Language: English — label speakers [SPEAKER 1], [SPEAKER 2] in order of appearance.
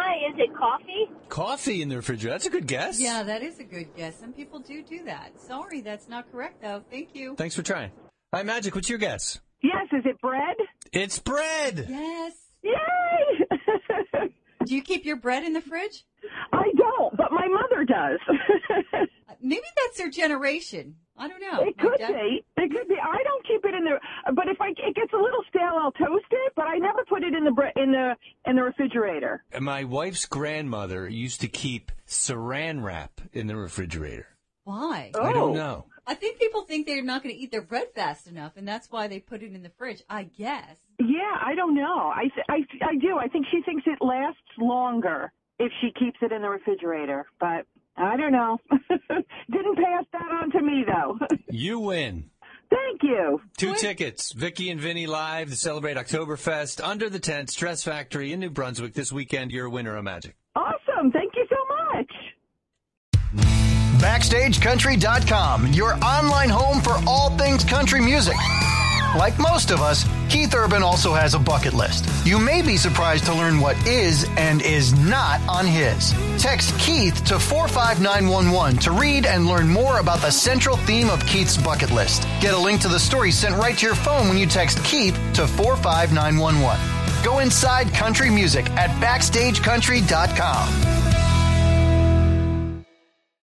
[SPEAKER 1] Hi, is it coffee?
[SPEAKER 2] Coffee in the refrigerator. That's a good guess.
[SPEAKER 3] Yeah, that is a good guess. Some people do that. Sorry, that's not correct, though. Thank you.
[SPEAKER 2] Thanks for trying. Hi, Magic. What's your guess?
[SPEAKER 4] Yes, is it bread?
[SPEAKER 2] It's bread.
[SPEAKER 3] Yes.
[SPEAKER 4] Yay!
[SPEAKER 3] Do you keep your bread in the fridge?
[SPEAKER 4] I don't, but my mother does.
[SPEAKER 3] Maybe that's their generation. I don't know.
[SPEAKER 4] It could be. It could be. I don't keep it in the. But if it gets a little stale, I'll toast it. But I never put it in the refrigerator.
[SPEAKER 2] My wife's grandmother used to keep Saran wrap in the refrigerator.
[SPEAKER 3] Why?
[SPEAKER 2] I don't know.
[SPEAKER 3] I think people think they're not going to eat their bread fast enough, and that's why they put it in the fridge, I guess.
[SPEAKER 4] Yeah, I don't know. I do. I think she thinks it lasts longer if she keeps it in the refrigerator. But I don't know. Didn't pass that on to me, though.
[SPEAKER 2] You win.
[SPEAKER 4] Thank you.
[SPEAKER 2] 2 tickets. Vicky and Vinny live to celebrate Oktoberfest under the tent, Stress Factory in New Brunswick this weekend. You're a winner of Magic.
[SPEAKER 4] Awesome. Thank you so much.
[SPEAKER 5] BackstageCountry.com, your online home for all things country music. Like most of us, Keith Urban also has a bucket list. You may be surprised to learn what is and is not on his. Text Keith to 45911 to read and learn more about the central theme of Keith's bucket list. Get a link to the story sent right to your phone when you text Keith to 45911. Go inside country music at BackstageCountry.com.